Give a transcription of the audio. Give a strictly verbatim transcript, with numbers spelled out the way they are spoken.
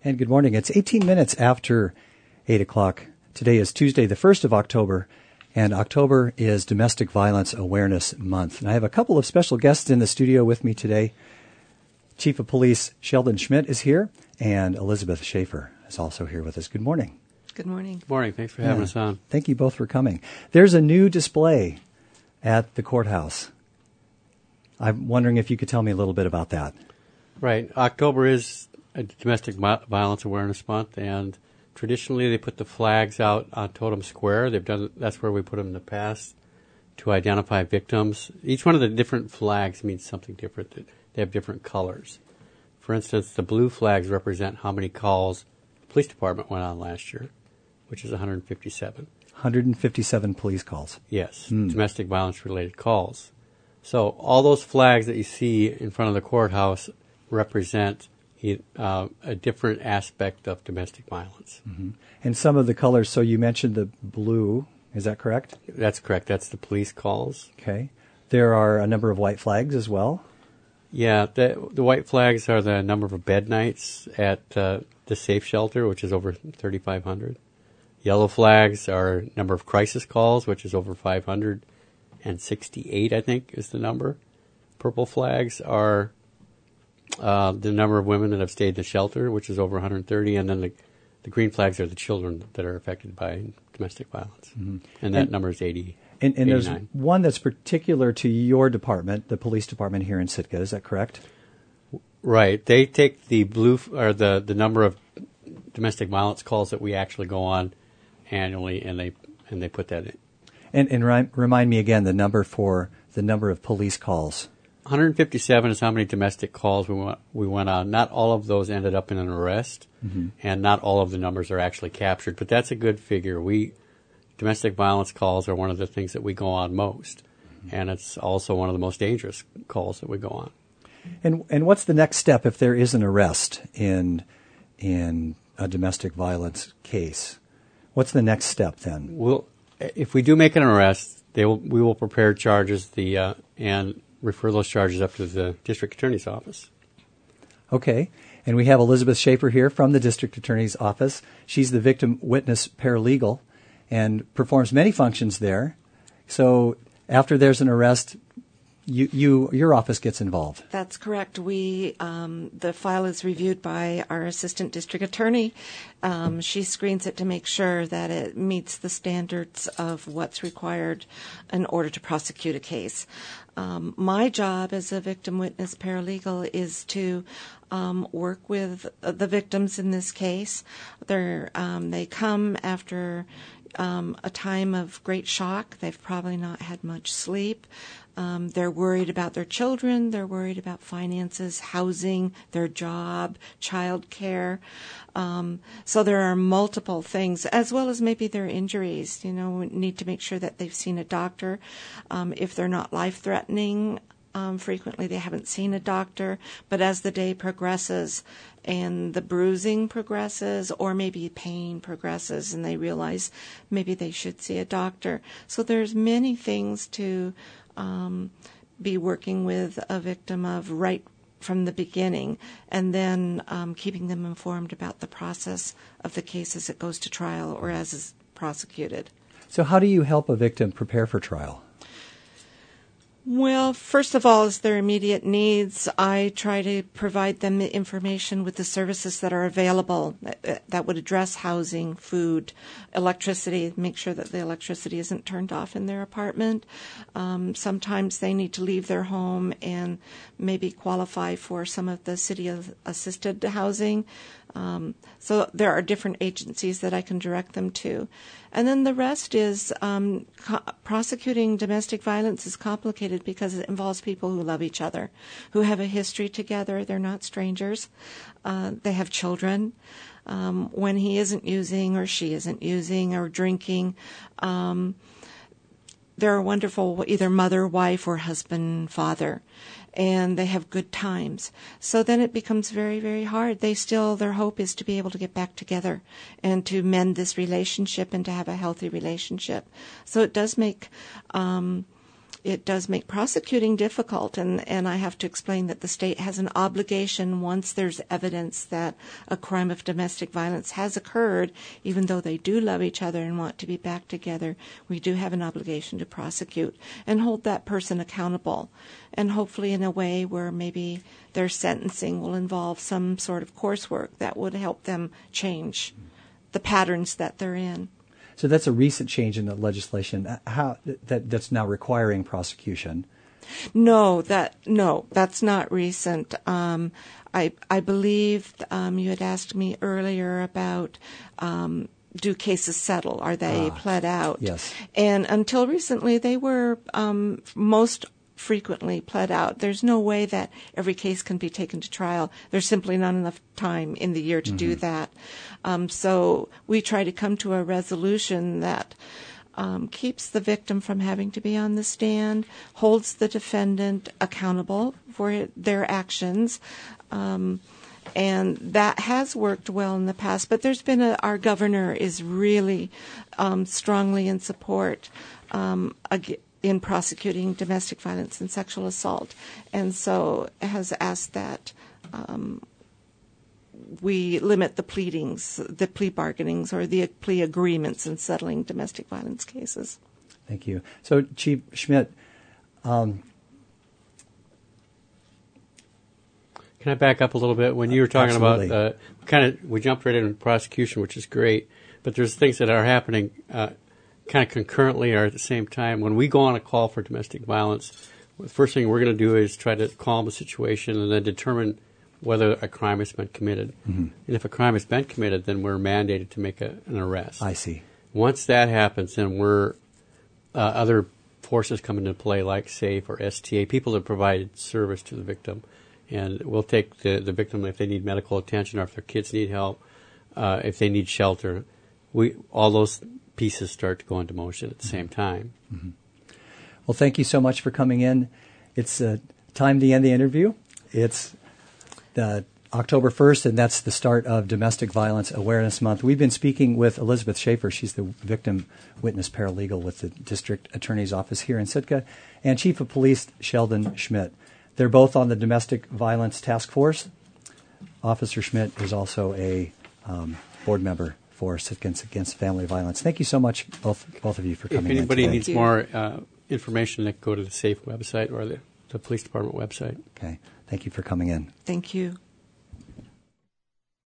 And good morning. It's eighteen minutes after eight o'clock. Today is Tuesday, the first of October, and October is Domestic Violence Awareness Month. And I have a couple of special guests in the studio with me today. Chief of Police Sheldon Schmidt is here, and Elizabeth Schaefer is also here with us. Good morning. Good morning. Good morning. Thanks for having yeah. us on. Thank you both for coming. There's a new display at the courthouse. I'm wondering if you could tell me a little bit about that. Right. October is a Domestic Violence Awareness Month, and traditionally they put the flags out on Totem Square. They've done that's where we put them in the past to identify victims. Each one of the different flags means something different. They have different colors. For instance, the blue flags represent how many calls the police department went on last year, which is one hundred fifty-seven. one hundred fifty-seven police calls. Yes, mm. domestic violence-related calls. So all those flags that you see in front of the courthouse represent uh, a different aspect of domestic violence. Mm-hmm. And some of the colors, so you mentioned the blue, is that correct? That's correct. That's the police calls. Okay. There are a number of white flags as well? Yeah, the, the white flags are the number of bed nights at uh, the safe shelter, which is over thirty-five hundred. Yellow flags are number of crisis calls, which is over five hundred sixty-eight, I think, is the number. Purple flags are uh, the number of women that have stayed in the shelter, which is over one hundred thirty, and then the, the green flags are the children that are affected by domestic violence. Mm-hmm. And that and, number is eighty. And, and there's one that's particular to your department, the police department here in Sitka. Is that correct? Right. They take the blue or the, the number of domestic violence calls that we actually go on annually, and they and they put that in. And, and ri- remind me again the number for the number of police calls. one hundred fifty-seven is how many domestic calls we went, we went on. Not all of those ended up in an arrest, mm-hmm. and not all of the numbers are actually captured. But that's a good figure. We domestic violence calls are one of the things that we go on most, mm-hmm. and it's also one of the most dangerous calls that we go on. And and what's the next step if there is an arrest in in a domestic violence case? What's the next step then? We'll, if we do make an arrest, they will, we will prepare charges the uh, and refer those charges up to the district attorney's office. Okay. And we have Elizabeth Schaefer here from the district attorney's office. She's the victim witness paralegal and performs many functions there. So after there's an arrest, you, you your office gets involved. That's correct. We um, the file is reviewed by our assistant district attorney. Um, she screens it to make sure that it meets the standards of what's required in order to prosecute a case. Um, my job as a victim witness paralegal is to um, work with the victims in this case. They're, um, they come after um, a time of great shock. They've probably not had much sleep. Um, they're worried about their children. They're worried about finances, housing, their job, child care. Um, so there are multiple things, as well as maybe their injuries. You know, we need to make sure that they've seen a doctor. Um, if they're not life-threatening, um, frequently they haven't seen a doctor. But as the day progresses and the bruising progresses, or maybe pain progresses, and they realize maybe they should see a doctor. So there's many things to Um, be working with a victim of right from the beginning, and then um, keeping them informed about the process of the case as it goes to trial or as is prosecuted. So how do you help a victim prepare for trial? Well, first of all, is their immediate needs. I try to provide them the information with the services that are available that, that would address housing, food, electricity, make sure that the electricity isn't turned off in their apartment. Um, sometimes they need to leave their home and maybe qualify for some of the city-assisted housing. Um, so there are different agencies that I can direct them to. And then the rest is um, co- prosecuting domestic violence is complicated because it involves people who love each other, who have a history together. They're not strangers. Uh, they have children. Um, when he isn't using or she isn't using or drinking, um, they're a wonderful either mother, wife, or husband, father. And they have good times. So then it becomes very, very hard. They still, their hope is to be able to get back together and to mend this relationship and to have a healthy relationship. So it does make um, it does make prosecuting difficult, and, and I have to explain that the state has an obligation once there's evidence that a crime of domestic violence has occurred, even though they do love each other and want to be back together, we do have an obligation to prosecute and hold that person accountable, and hopefully in a way where maybe their sentencing will involve some sort of coursework that would help them change the patterns that they're in. So that's a recent change in the legislation. How that that's now requiring prosecution? No, that no, that's not recent. Um, I I believe um, you had asked me earlier about um, do cases settle? Are they ah, pled out? Yes. And until recently, they were um, most frequently pled out. There's no way that every case can be taken to trial. There's simply not enough time in the year to mm-hmm. do that. Um, so we try to come to a resolution that um, keeps the victim from having to be on the stand, holds the defendant accountable for their actions, um, and that has worked well in the past. But there's been a, our governor is really um, strongly in support um, ag- in prosecuting domestic violence and sexual assault, and so has asked that um, we limit the pleadings, the plea bargainings, or the plea agreements in settling domestic violence cases. Thank you. So, Chief Schmidt, um, can I back up a little bit? When you were talking absolutely. about, uh, kind of, we jumped right into prosecution, which is great, but there's things that are happening uh, kind of concurrently or at the same time. When we go on a call for domestic violence, the first thing we're going to do is try to calm the situation and then determine whether a crime has been committed. Mm-hmm. And if a crime has been committed, then we're mandated to make a, an arrest. I see. Once that happens, then we're uh, other forces come into play like SAFE or S T A, people that provide service to the victim. And we'll take the, the victim if they need medical attention or if their kids need help, uh, if they need shelter. We all those pieces start to go into motion at the mm-hmm. same time. Mm-hmm. Well, thank you so much for coming in. It's uh, time to end the interview. It's uh, October first, and that's the start of Domestic Violence Awareness Month. We've been speaking with Elizabeth Schaefer. She's the victim witness paralegal with the District Attorney's Office here in Sitka, and Chief of Police Sheldon Schmidt. They're both on the Domestic Violence Task Force. Officer Schmidt is also a um, board member for Sitkans Against Family Violence. Thank you so much, both both of you, for coming in. If anybody in needs more uh, information, they can go to the SAFE website or the, the police department website. Okay. Thank you for coming in. Thank you.